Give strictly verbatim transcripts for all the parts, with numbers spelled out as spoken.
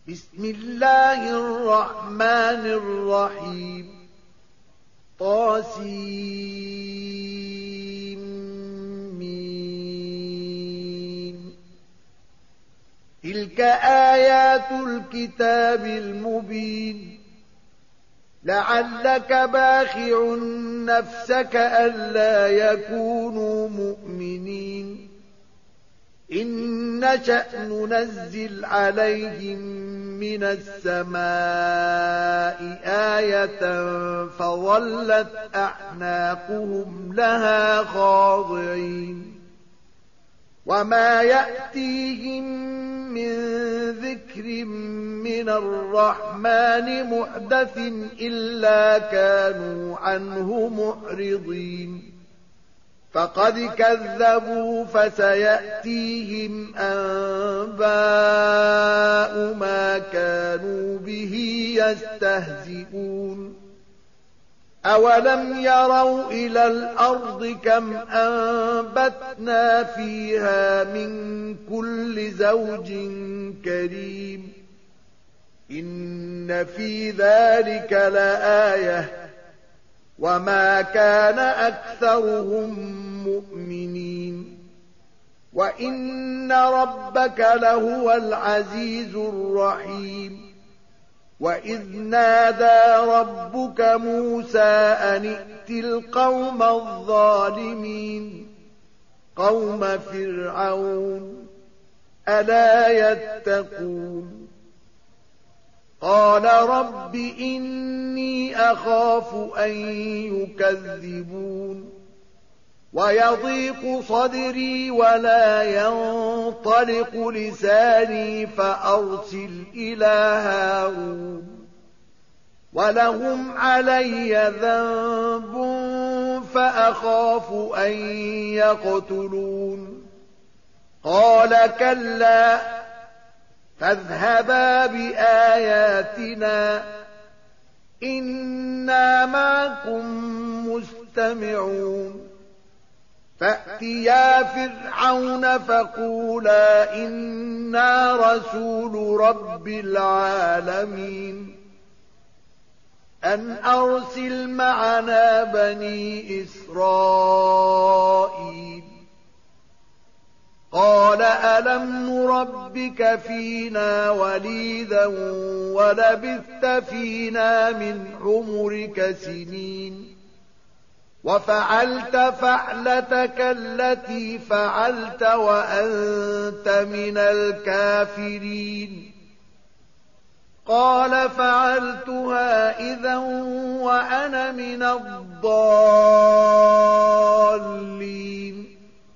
بسم الله الرحمن الرحيم طاسيم. تلك آيات الكتاب المبين. لعلك باخع نفسك ألا يكونوا مؤمنين. إن نشأ ننزل عليهم من السماء آية فظلت أعناقهم لها خاضعين. وما يأتيهم من ذكر من الرحمن محدث إلا كانوا عنه معرضين. فقد كذبوا فسيأتيهم أنباء ما كانوا به يستهزئون. أولم يروا إلى الأرض كم أنبتنا فيها من كل زوج كريم. إن في ذلك لآية وما كان أكثرهم مؤمنين. وإن ربك لهو العزيز الرحيم. وإذ نادى ربك موسى أن ائت القوم الظالمين قوم فرعون ألا يتقون. قال رب إني أخاف أن يكذبون ويضيق صدري ولا ينطلق لساني فأرسل إلى هارون ولهم علي ذنب فأخاف أن يقتلون. قال كلا فاذهبا بآياتنا إنا معكم مستمعون. فأتيا فرعون فقولا إنا رسول رب العالمين أن أرسل معنا بني إسرائيل. قال ألم نربك فينا وليدا ولبثت فينا من عمرك سنين وفعلت فعلتك التي فعلت وأنت من الكافرين. قال فعلتها إذا وأنا من الضالين.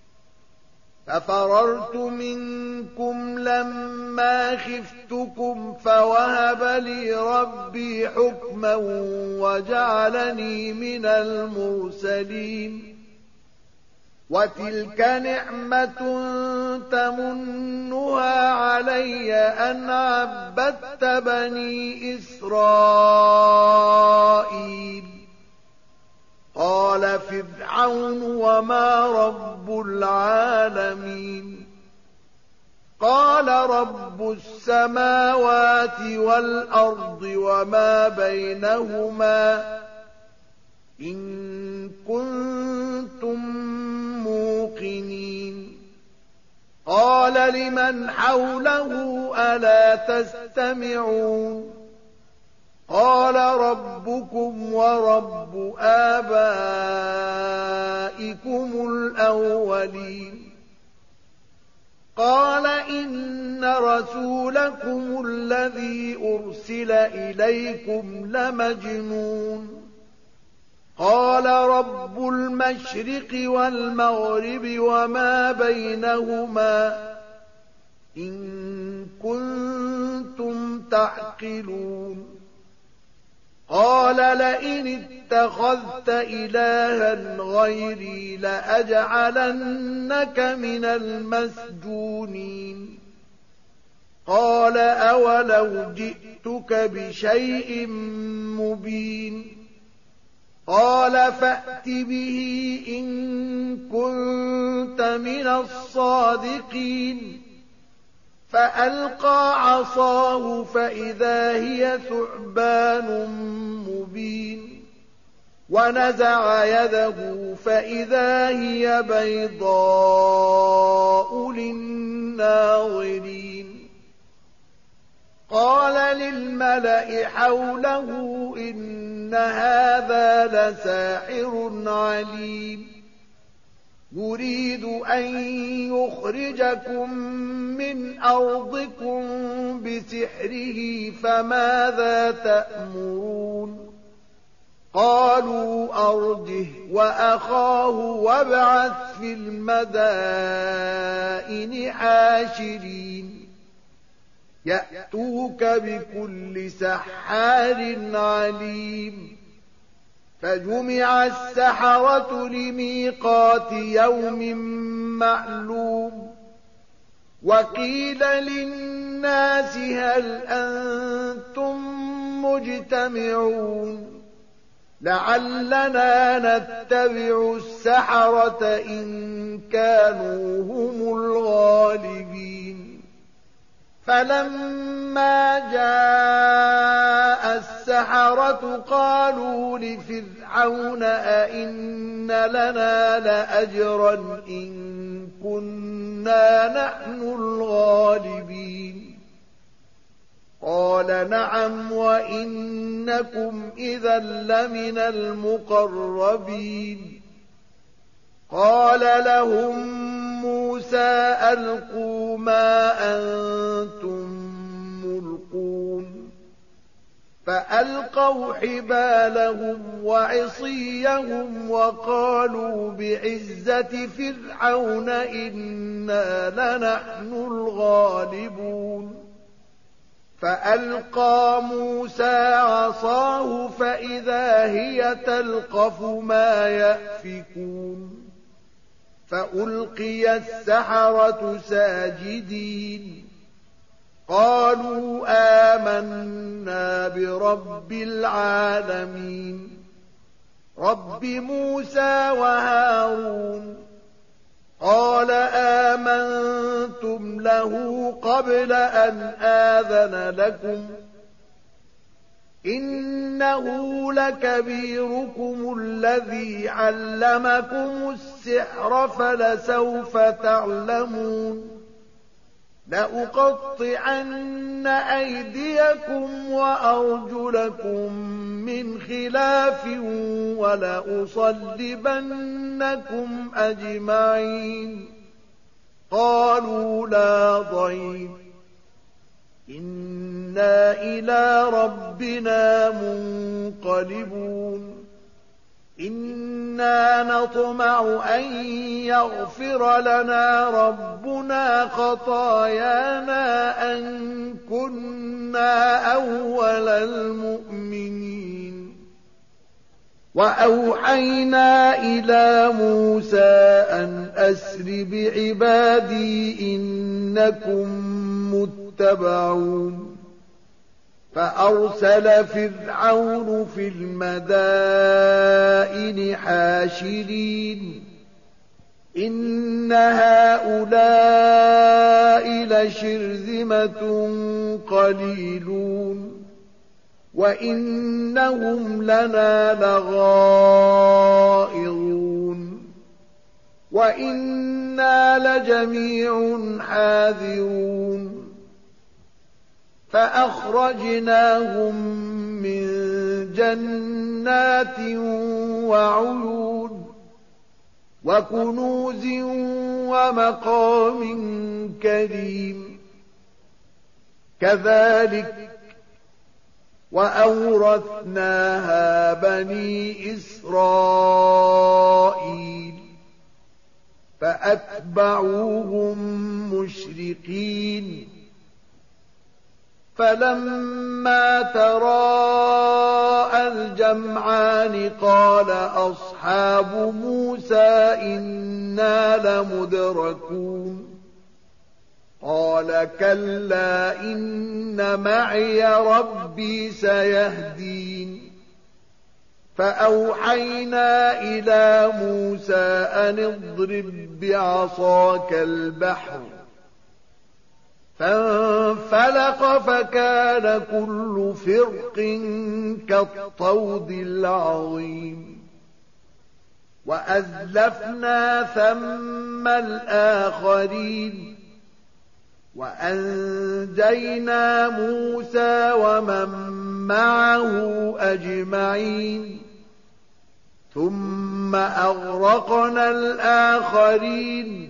ففررت منكم لما خفتكم فوهب لي ربي حكما وجعلني من المرسلين. وتلك نعمة تمنها علي أن عبدت بني إسرائيل. قال فرعون وما رب العالمين. قال رب السماوات والأرض وما بينهما إن كنتم موقنين. قال لمن حوله ألا تستمعون. قال ربكم ورب آبائكم الأولين. قال إن رسولكم الذي أرسل إليكم لمجنون. قال رب المشرق والمغرب وما بينهما إن كنتم تعقلون. قال لئن اتخذت إلها غيري لأجعلنك من المسجونين. قال أولو جئتك بشيء مبين. قال فأت به إن كنت من الصادقين. فألقى عصاه فإذا هي ثعبان مبين ونزع يده فإذا هي بيضاء للناظرين قال للملأ حوله إن هذا لساحر عليم يريد أن يخرجكم من أرضكم بسحره فماذا تأمرون قالوا أرجه وأخاه وابعث في المدائن حاشرين يأتوك بكل سحار عليم فجمع السحرة لميقات يوم معلوم وقيل للناس هل أنتم مجتمعون لعلنا نتبع السحرة إن كانوا هم الغالبين فلما جاء السحرة قالوا لفرعون أئن لنا لأجرا إن كنا نحن الغالبين قال نعم وإنكم إذا لمن المقربين قال لهم موسى ألقوا ما أنتم ملقون فألقوا حبالهم وعصيهم وقالوا بعزة فرعون إنا لنحن الغالبون فألقى موسى عصاه فإذا هي تلقف ما يأفكون فألقي السحرة ساجدين قالوا آمنا برب العالمين رب موسى وهارون قال آمنتم له قبل أن آذن لكم إنه لكبيركم الذي علمكم السحر فلسوف تعلمون لأقطعن أيديكم وأرجلكم من خلاف ولأصلبنكم أجمعين قالوا لا ضير إنا إلى ربنا منقلبون إنا نطمع أن يغفر لنا ربنا خطايانا أن كنا أول المؤمنين وأوحينا إلى موسى أن أسر بعبادي إنكم متبعون فأرسل فرعون في المدائن حاشرين إن هؤلاء لشرذمة قليلون وإنهم لنا لغائظون وإنا لجميع حاذرون فأخرجناهم من جنات وعيون وكنوز ومقام كريم كذلك وأورثناها بني إسرائيل فأتبعوهم مشرقين فلما تراءى الجمعان قال أصحاب موسى إنا لمدركون قال كلا إن معي ربي سيهدين فأوحينا إلى موسى أن اضرب بعصاك البحر فانفلق فكان كل فرق كالطود العظيم وأزلفنا ثم الآخرين وأنجينا موسى ومن معه أجمعين ثم أغرقنا الآخرين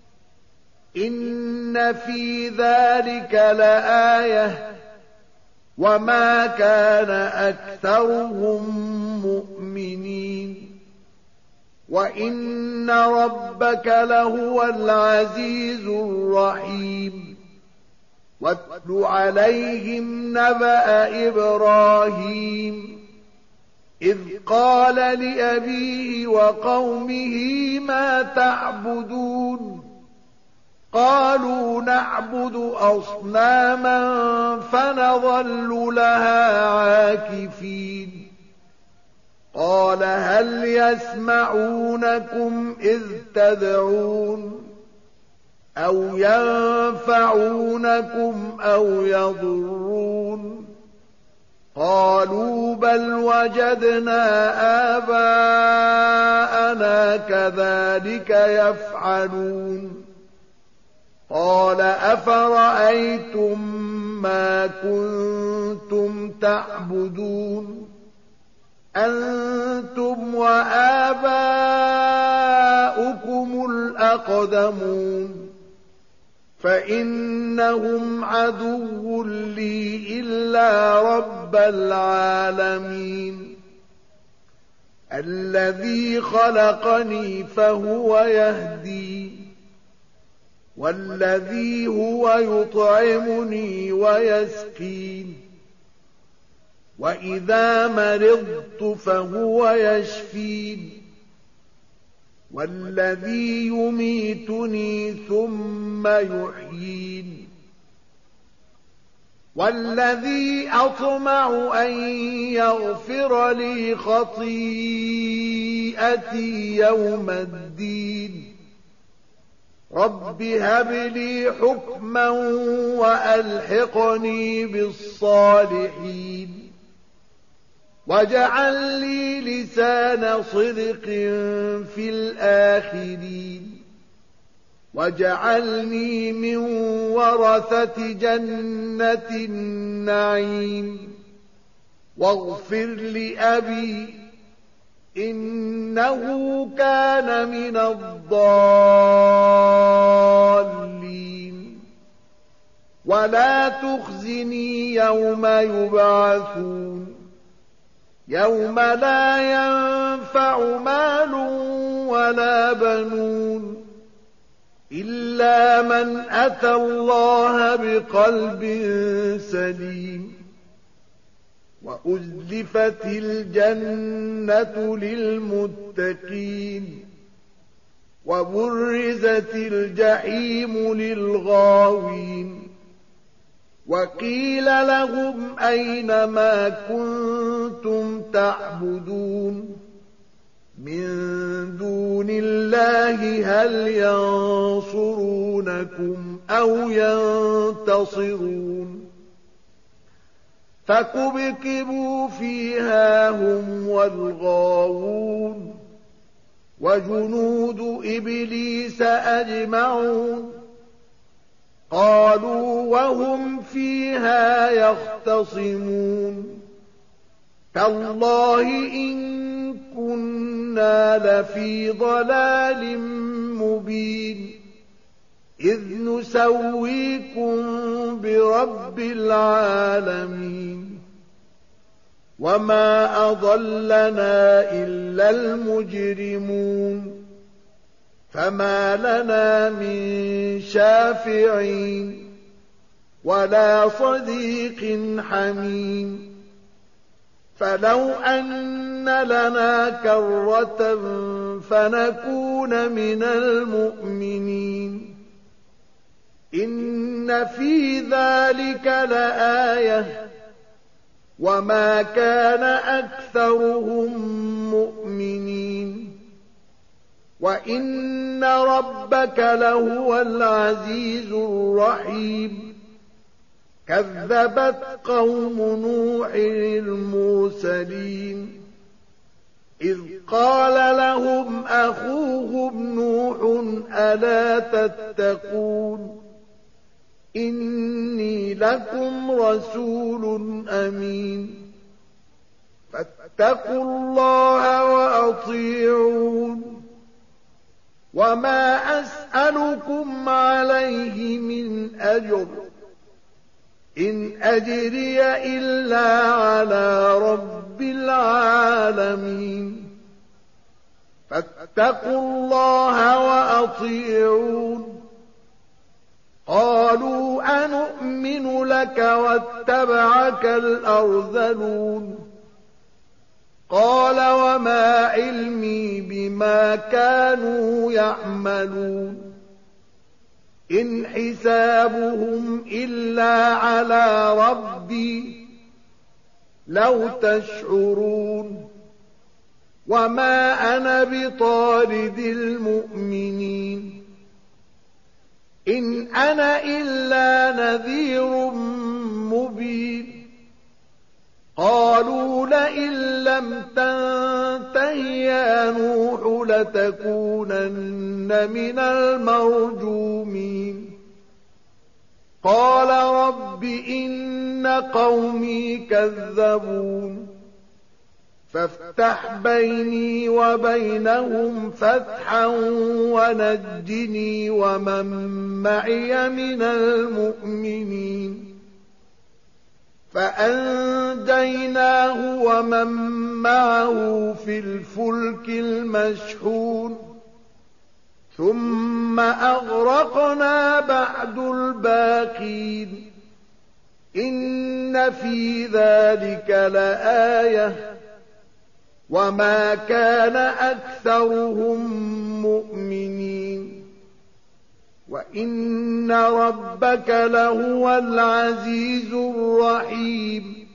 إن في ذلك لآية وما كان أكثرهم مؤمنين وإن ربك لهو العزيز الرحيم واتل عليهم نبأ إبراهيم إذ قال لأبيه وقومه ما تعبدون قالوا نعبد أصناما فنظل لها عاكفين قال هل يسمعونكم إذ تدعون أو ينفعونكم أو يضرون قالوا بل وجدنا آباءنا كذلك يفعلون قال أفرأيتم ما كنتم تعبدون أنتم وآباؤكم الأقدمون فإنهم عدو لي إلا رب العالمين الذي خلقني فهو يهدين والذي هو يطعمني ويسقين وإذا مرضت فهو يشفين والذي يميتني ثم يحيين والذي أطمع أن يغفر لي خطيئتي يوم الدين رب هب لي حكما وألحقني بالصالحين واجعل لي لسان صدق في الآخرين واجعلني من ورثة جنة النعيم واغفر لأبي إنه كان من الضالين ولا تخزني يوم يبعثون يوم لا ينفع مال ولا بنون إلا من أتى الله بقلب سليم وأزلفت الجنة للمتقين وبرزت الجحيم للغاوين وقيل لهم أين ما كنتم تعبدون من دون الله هل ينصرونكم أو ينتصرون فكبكبوا فيها هم والغاوون وجنود إبليس أجمعون قالوا وهم فيها يختصمون تالله إن كنا لفي ضلال مبين إذ نسويكم برب العالمين وما أضلنا إلا المجرمون فما لنا من شافعين ولا صديق حميم فلو أن لنا كرة فنكون من المؤمنين إن في ذلك لآية وما كان أكثرهم مؤمنين وإن ربك لهو العزيز الرحيم كذبت قوم نوح المرسلين إذ قال لهم أخوهم نوح ألا تتقون إني لكم رسول أمين فاتقوا الله وأطيعون وما أسألكم عليه من أجر إن أجري إلا على رب العالمين فاتقوا الله وأطيعون قالوا أنؤمن لك واتبعك الأرذلون قال وما علمي بما كانوا يعملون إن حسابهم إلا على ربي لو تشعرون وما أنا بطارد المؤمنين إن أنا إلا نذير مبين قالوا لئن لم تنته يا نوح لتكونن من المرجومين قال رب إن قومي كذبون فافتح بيني وبينهم فتحا ونجني ومن معي من المؤمنين فأنجيناه ومن معه في الفلك المشحون ثم أغرقنا بعد الباقين إن في ذلك لآية وما كان أكثرهم مؤمنين وإن ربك لهو العزيز الرحيم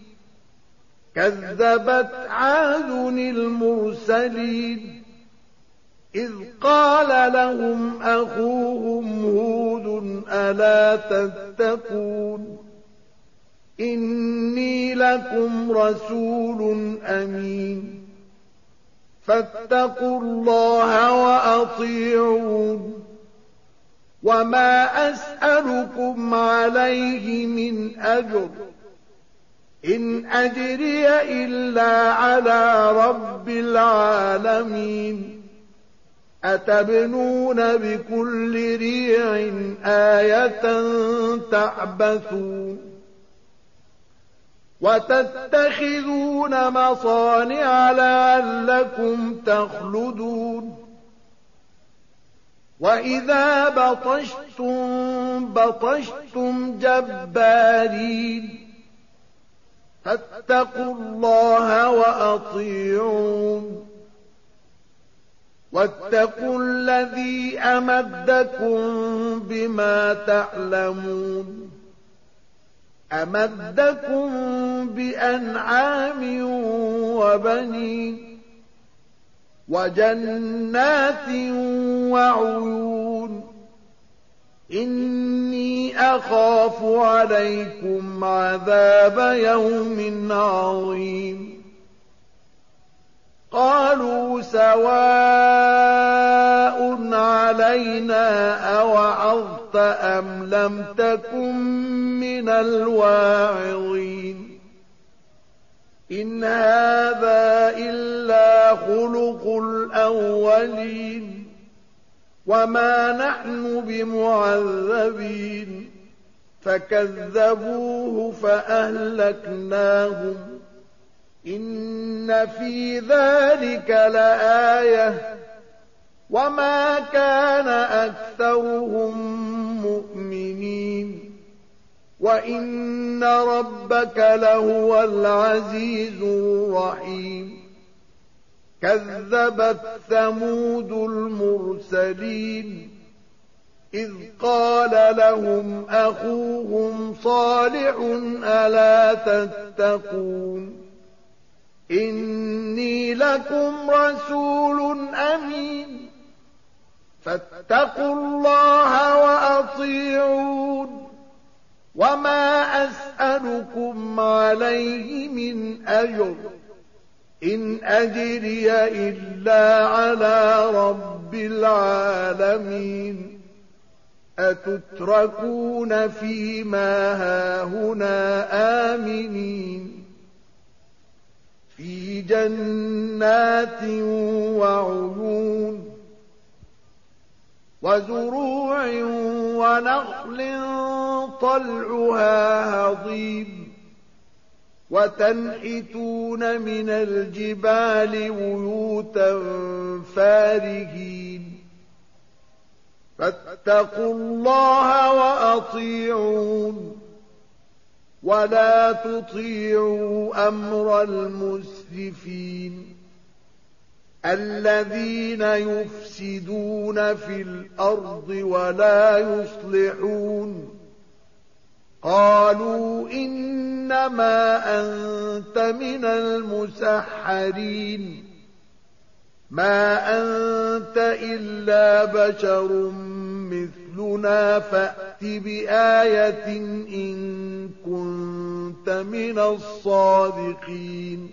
كذبت عاد المرسلين إذ قال لهم أخوهم هود ألا تتقون إني لكم رسول أمين فاتقوا الله وأطيعون وما أسألكم عليه من أجر إن أجري إلا على رب العالمين أتبنون بكل ريع آية تعبثون وتتخذون مصانع لعلكم تخلدون وإذا بطشتم بطشتم جبارين فاتقوا الله وأطيعون واتقوا الذي أمدكم بما تعلمون أمدكم بأنعام وبنين وجنات وعيون إني أخاف عليكم عذاب يوم عظيم قالوا سواء علينا أوعظت أم لم تكن من الواعظين إن هذا إلا خلق الأولين وما نحن بمعذبين فكذبوه فأهلكناهم إن في ذلك لآية وما كان أكثرهم مؤمنين وإن ربك لهو العزيز الرحيم كذبت ثمود المرسلين إذ قال لهم أخوهم صالح ألا تتقون إني لكم رسول أمين فاتقوا الله وأطيعون وما أسألكم عليه من أجر إن أجري إلا على رب العالمين أتتركون فيما هاهنا آمنين في جنات وعيون وزروع ونخل طلعها هضيم وتنحتون من الجبال بيوتا فارهين فاتقوا الله وأطيعون ولا تطيعوا أمر المسرفين الذين يفسدون في الأرض ولا يصلحون قالوا إنما أنت من المسحرين ما أنت إلا بشر مثلنا فأت بآية إن كنت من الصادقين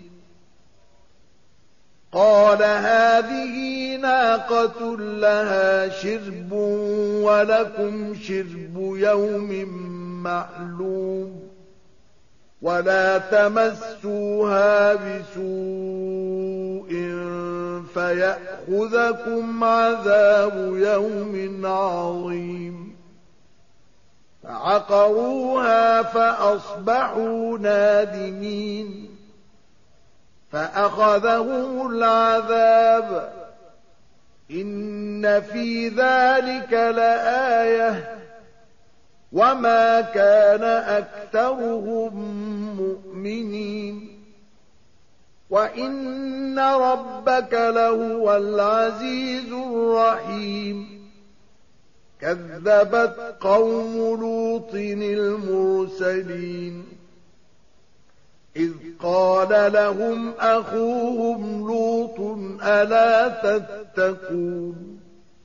قال هذه ناقة لها شرب ولكم شرب يوم معلوم ولا تمسوها بسوء فيأخذكم عذاب يوم عظيم فعقروها فأصبحوا نادمين فأخذهم العذاب إن في ذلك لآية وما كان أكثرهم مؤمنين وإن ربك لهو العزيز الرحيم كذبت قوم لوط المرسلين إذ قال لهم أخوهم لوط ألا تتقون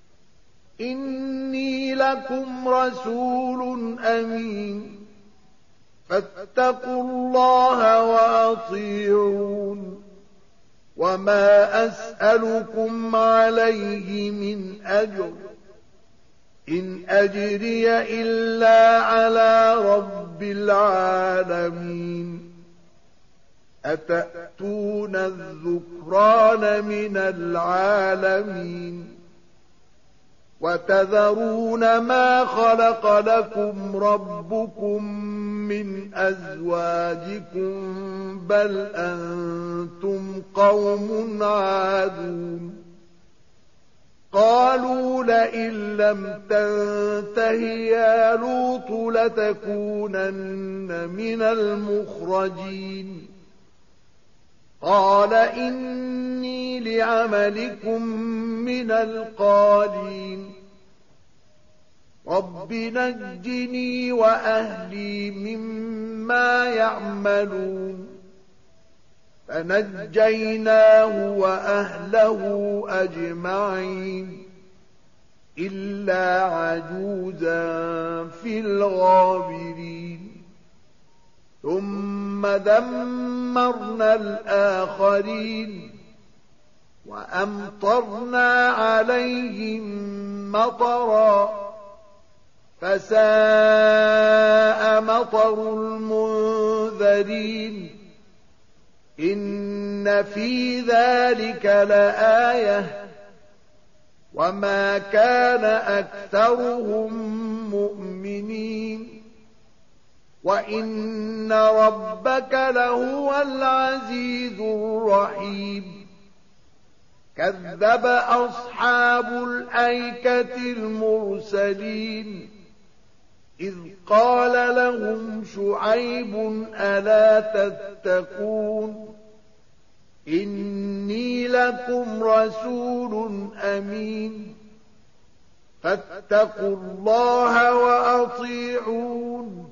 إني لكم رسول أمين فاتقوا الله وأطيعون وما أسألكم عليه من أجر إن أجري إلا على رب العالمين أتأتون الذكران من العالمين وتذرون ما خلق لكم ربكم من أزواجكم بل أنتم قوم عادون قالوا لئن لم تنته يا لوط لتكونن من المخرجين قال إني لعملكم من القالين رب نجني وأهلي مما يعملون فنجيناه وأهله أجمعين إلا عجوزا في الغابرين ثم دمرنا الآخرين وأمطرنا عليهم مطرا فساء مطر المنذرين إن في ذلك لآية وما كان أكثرهم مؤمنين وإن ربك لهو العزيز الرحيم كذب أصحاب الأيكة المرسلين إذ قال لهم شعيب ألا تتقون إني لكم رسول أمين فاتقوا الله وأطيعون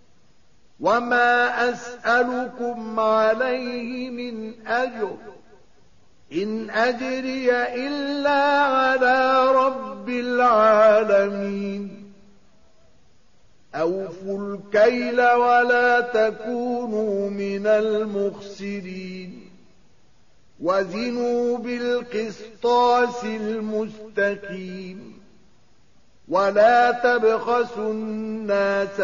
وما أسألكم عليه من أجر إن أجري إلا على رب العالمين أوفوا الكيل ولا تكونوا من المخسرين وزنوا بالقسطاس المستقيم ولا تبخسوا الناس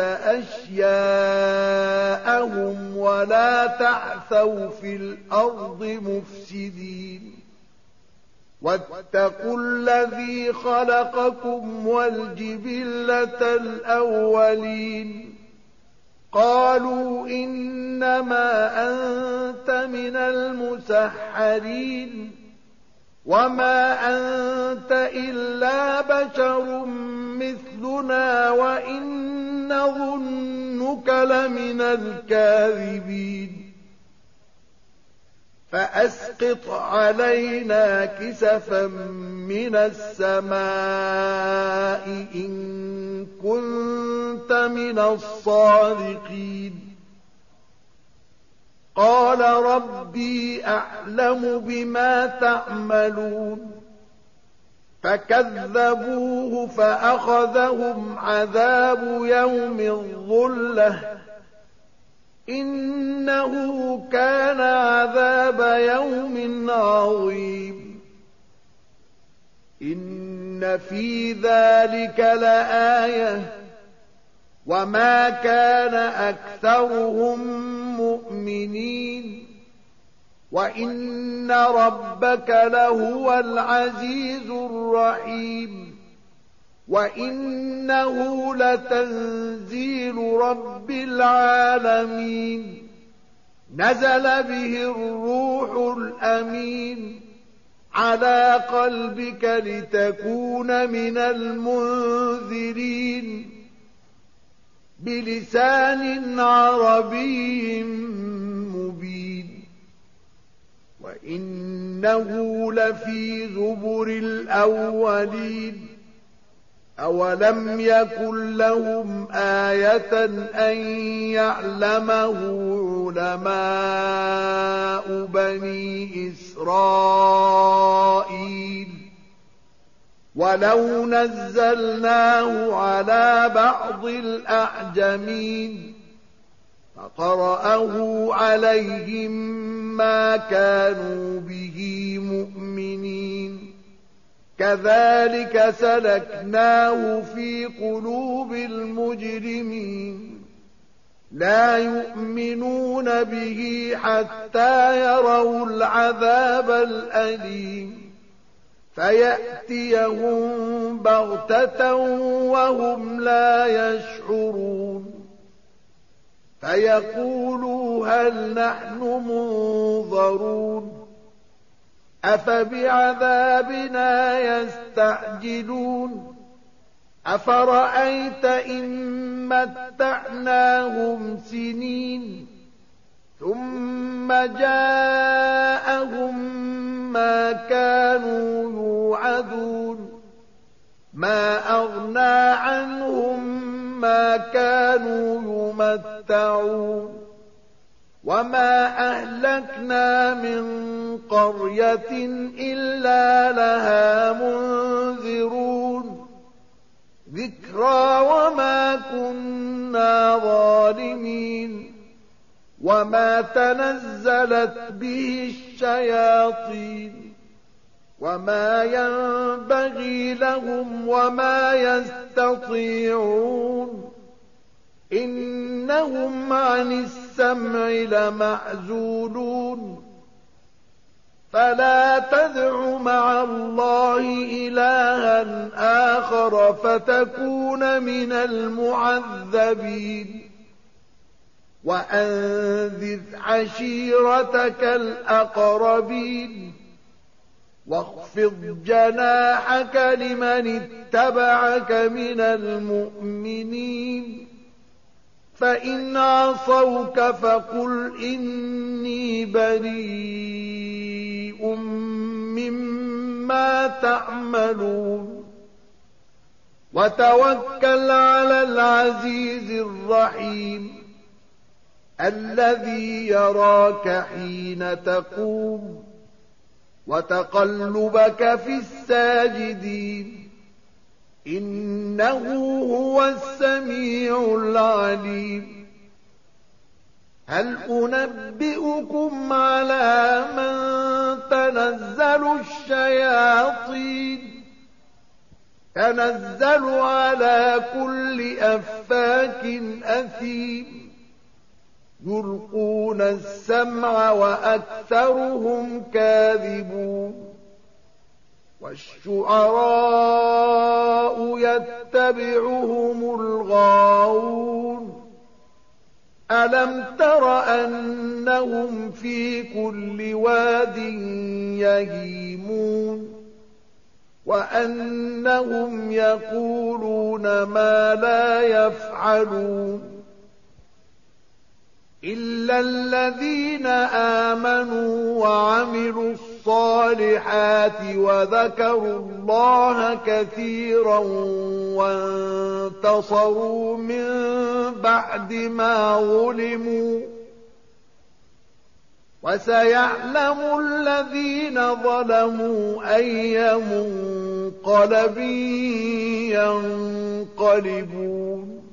أشياءهم ولا تعثوا في الأرض مفسدين واتقوا الذي خلقكم والجبلة الأولين قالوا إنما أنت من المسحرين وما أنت إلا بشر مثلنا وإن نظنك لمن الكاذبين فأسقط علينا كسفا من السماء إن كنت من الصادقين قال ربي أعلم بما تعملون فكذبوه فأخذهم عذاب يوم الظلة إنه كان عذاب يوم عظيم إن في ذلك لآية وما كان أكثرهم مؤمنين وإن ربك لهو العزيز الرحيم وإنه لتنزيل رب العالمين نزل به الروح الأمين على قلبك لتكون من المنذرين بلسان عربي مبين وإنه لفي زبر الأولين أولم يكن لهم آية أن يعلمه علماء بني إسرائيل ولو نزلناه على بعض الأعجمين فقرأه عليهم ما كانوا به مؤمنين كذلك سلكناه في قلوب المجرمين لا يؤمنون به حتى يروا العذاب الأليم فيأتيهم بغتة وهم لا يشعرون فيقولوا هل نحن منظرون أفبعذابنا يستعجلون أفرأيت إن متعناهم سنين ثم جاءهم ما كانوا يوعدون ما أغنى عنهم ما كانوا يمتعون وما أهلكنا من قرية إلا لها منذرون ذكرى وما كنا ظالمين وما تنزلت به الشياطين وما ينبغي لهم وما يستطيعون إنهم عن السمع لمعزولون فلا تدع مع الله إلها آخر فتكون من المعذبين وأنذر عشيرتك الأقربين واخفض جناحك لمن اتبعك من المؤمنين فإن عصوك فقل إني بريء مما تعملون وتوكل على العزيز الرحيم الذي يراك حين تقوم وتقلبك في الساجدين إنه هو السميع العليم هل أنبئكم على من تنزل الشياطين تنزل على كل أفاك أثيم يلقون السمع وأكثرهم كاذبون والشعراء يتبعهم الغاوون ألم تر أنهم في كل واد يهيمون وأنهم يقولون ما لا يفعلون إلا الذين آمنوا وعملوا الصالحات وذكروا الله كثيرا وانتصروا من بعد ما ظلموا وسيعلم الذين ظلموا أي منقلب ينقلبون